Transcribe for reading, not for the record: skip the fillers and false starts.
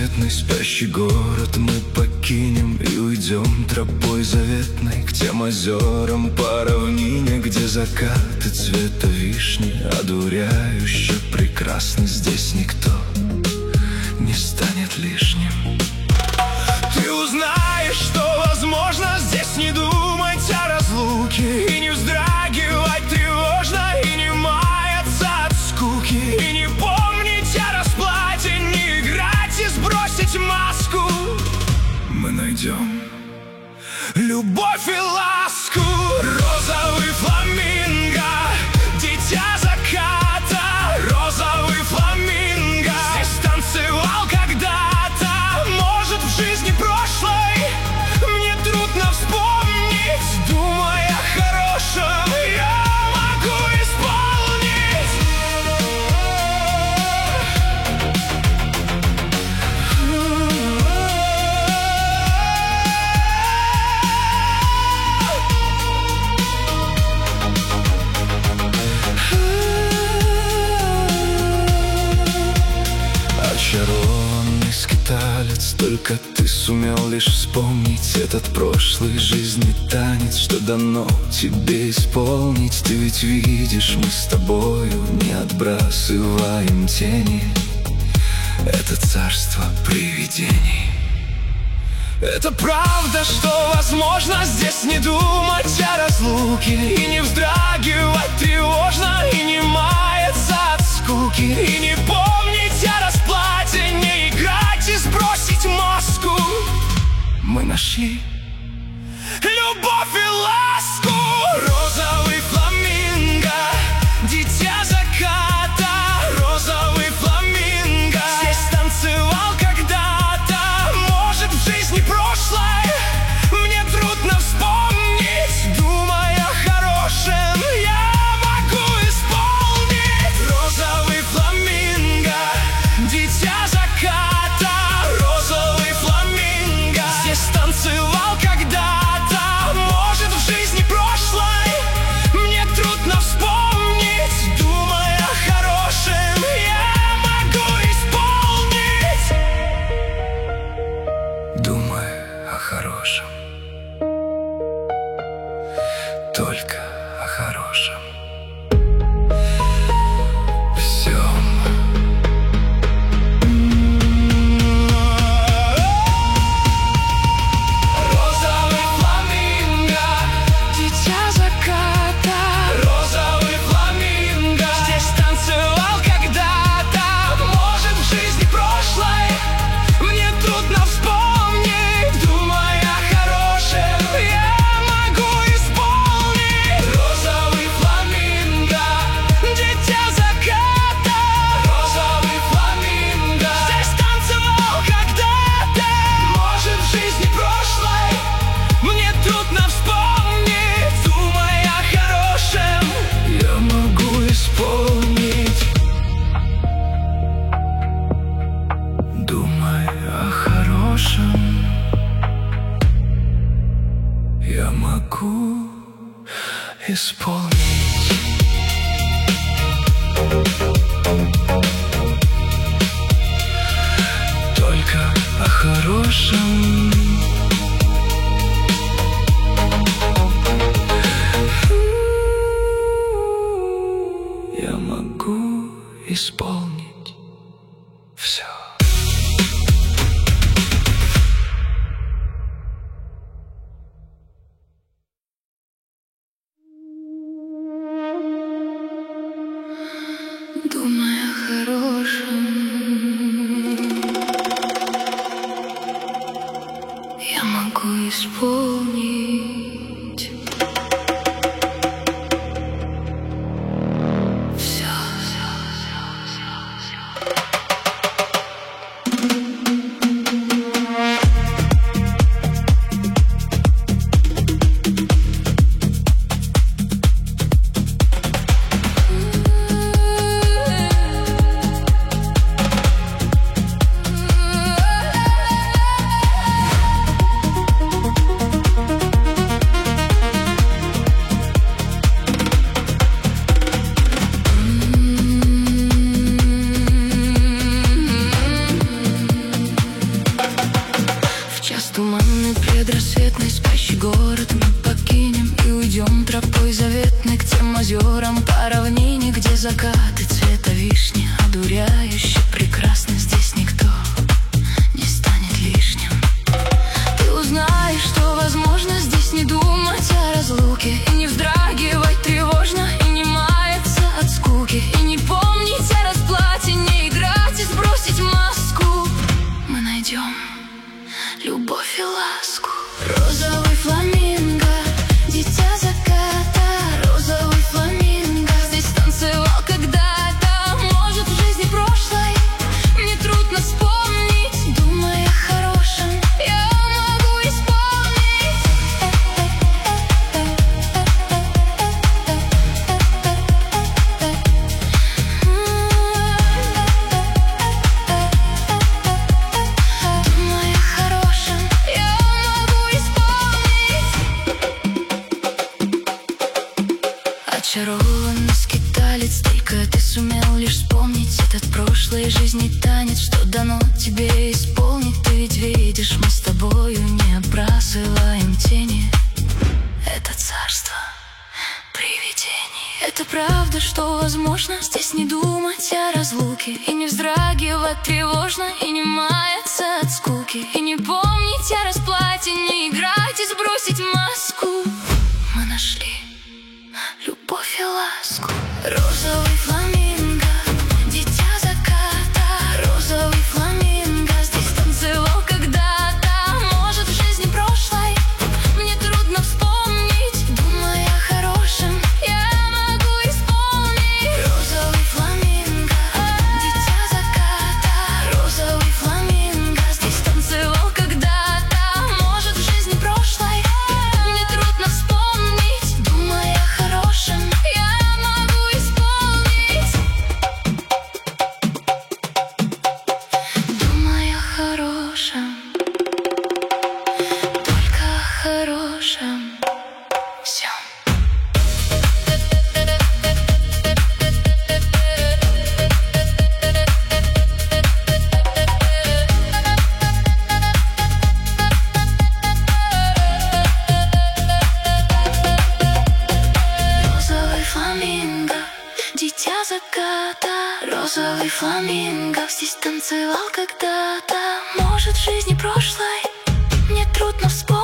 бесцветный спящий город мы покинем и уйдем тропой заветной к тем озерам по равнине, где закаты цвета вишни одуряюще прекрасны. Здесь никто не станет лишним. Ты узнаешь, что возможно здесь не думать о разлуке и не вздрагивать тревожно, и не маяться от скуки, и не помнить о расплате, не играть и сбросить маску. Мы найдем любовь и ласку. Розовый фламинго, дитя заката, розовый фламинго. Здесь танцевал когда-то, может, в жизни прошлой мне трудно вспомнить. Думая о хорошем, я могу исполнить. Очарованный скиталец, только ты сумел лишь вспомнить этот прошлый жизни танец, что дано тебе исполнить. Ты ведь видишь, мы с тобою не отбрасываем тени. Это царство привидений. Это правда, что возможно здесь не думать о разлуке и не вздрагивать тревожно, и не маяться от скуки, и не помнить о расплате, не играть и сбросить маску. Мы нашли любовь и ласку. Розовый фламинго, дитя заката, розовый фламинго. Здесь танцевал когда-то, может, в жизни прошлой мне трудно вспомнить. Думая о хорошем, я могу исполнить. Розовый фламинго, дитя заката, розовый фламинго. Здесь танцевал когда-то, может, в жизни прошлой мне трудно вспомнить. Думая о хорошем, я могу исполнить. Думая о хорошем, только о хорошем. Всем. Розовый фламинго, дитя заката, розовый фламинго. Здесь танцевал когда-то, может, в жизни прошлой мне трудно вспомнить. Думая о хорошем, я могу исполнить. Розовый фламинго, дитя заката, розовый фламинго. Здесь танцевал когда-то, может, в жизни прошлой мне трудно вспомнить. Думая о хорошем, я могу исполнить. Думая о хорошем, я могу исполнить. Только о хорошем. Я могу исполнить все. Думая о хорошем, я могу исполнить все. туманный предрассветный спящий город мы покинем и уйдем тропой заветной к тем озерам по равнине, где закаты цвета вишни одуряюще прекрасны. Здесь никто не станет лишним. Ты узнаешь, что возможно здесь не думать о разлуке и не вздрагивать тревожно, и не маяться от скуки, и не помнить о расплате, не играть и сбросить маску. Мы найдем любовь и ласку. Розовый фламинго, дитя заката. Розовый фламинго здесь танцевал когда-то. Может, в жизни прошлой мне трудно вспомнить. Думая о хорошем, я могу исполнить. Думая о хорошем, я могу исполнить. Очарованный скиталец, только ты сумел лишь вспомнить этот прошлой жизни танец, что дано тебе исполнить. Ты ведь видишь, мы с тобою не отбрасываем тени. Это царство привидений. Это правда, что возможно здесь не думать о разлуке и не вздрагивать тревожно, и не маяться от скуки, и не помнить о расплате, не играть и сбросить маску. Мы нашли любовь и ласку. Розовый фламинго, дитя заката. Розовый фламинго здесь танцевал когда-то. Может, в жизни прошлой мне трудно вспомнить. Думая о хорошем, я могу исполнить. Розовый фламинго, дитя заката. Розовый фламинго здесь танцевал когда-то. Может, в жизни прошлой мне трудно вспомнить. Думая о хорошем, я могу исполнить. Думая о хорошем, только о хорошем. Все. Розовый фламинго, дитя заката. Розовый фламинго здесь танцевал когда-то. Может, в жизни прошлой мне трудно вспомнить.